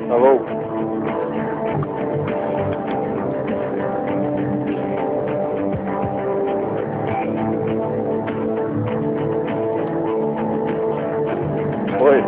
Alô? Oi.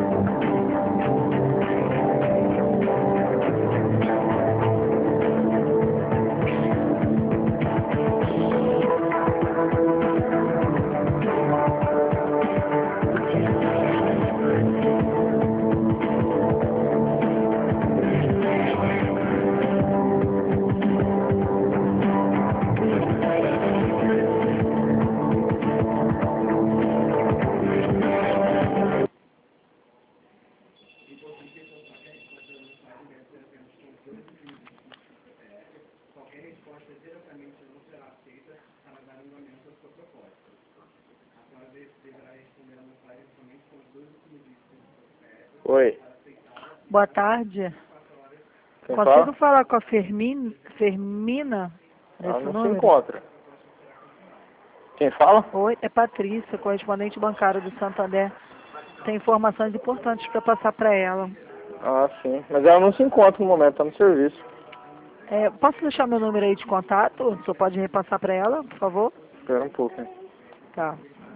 Oi. Boa tarde. Quem Consigo fala? falar com a Fermina? Ela Esse não se número? encontra. Quem fala? Oi, é Patrícia, correspondente bancário do Santander. Tem informações importantes para passar para ela. Ah, sim. Mas ela não se encontra no momento, tá no serviço. Posso deixar meu número aí de contato? O senhor pode repassar para ela, por favor? Espera um pouco, hein? Tá.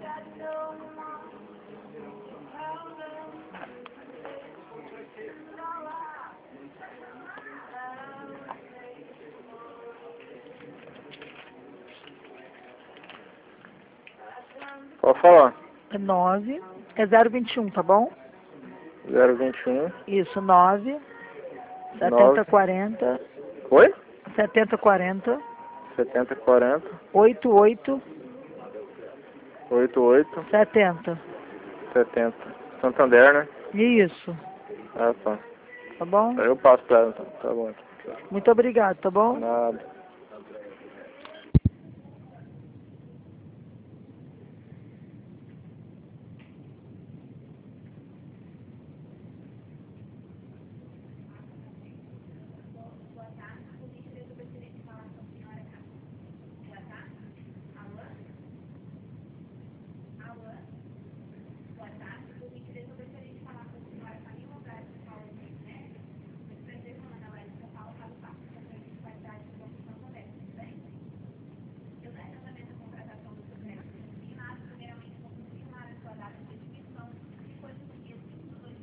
Pode falar. É 9, é 021, tá bom? 021 Isso, 9, 9. 7040, Oi? 7040, 7040 88 88 70. 70. Santander, né? Isso, Ah, tá. tá bom? Aí eu passo pra ela, então. Tá bom. Muito obrigado, tá bom? Nada.